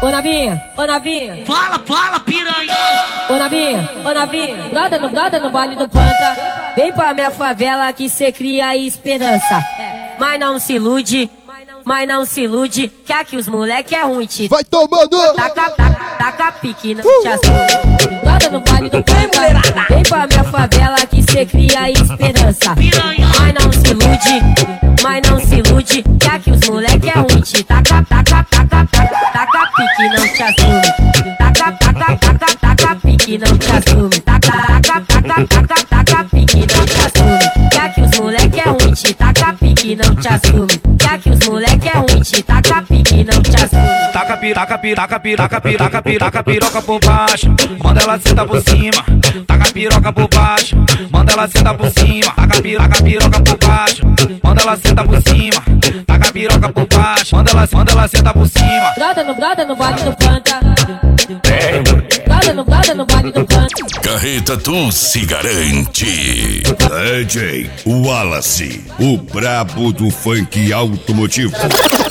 Ô Navinha, ô Navinha. Fala, piranha. Ô Navinha, brota no baile do Panta. Vem pra minha favela que cê cria esperança. Mas não se ilude, que aqui os moleque é ruim, te vai tomando! Taca pique, não te assume. Brota no baile do Panta. Vem pra minha favela que cê cria esperança. Mas não se ilude, que aqui os moleque é ruim, te taca pique, não te assume. Taca pique, não te assume. Taca pique, não te assume. Que aqui os moleque é ruim, te taca pique, não te assume. Que aqui os moleque é ruim, te taca pique, não te assume. Taca piroca por baixo, manda ela sentar por cima. Taca piroca por baixo, manda ela sentar por cima. Taca piroca por baixo, manda ela sentar por cima. Taca piroca por baixo, manda ela sentar por cima. Brota no baile do Panta. Brota no baile do Panta. Carreta Tu se garante. DJ Wallace, o brabo do funk automotivo.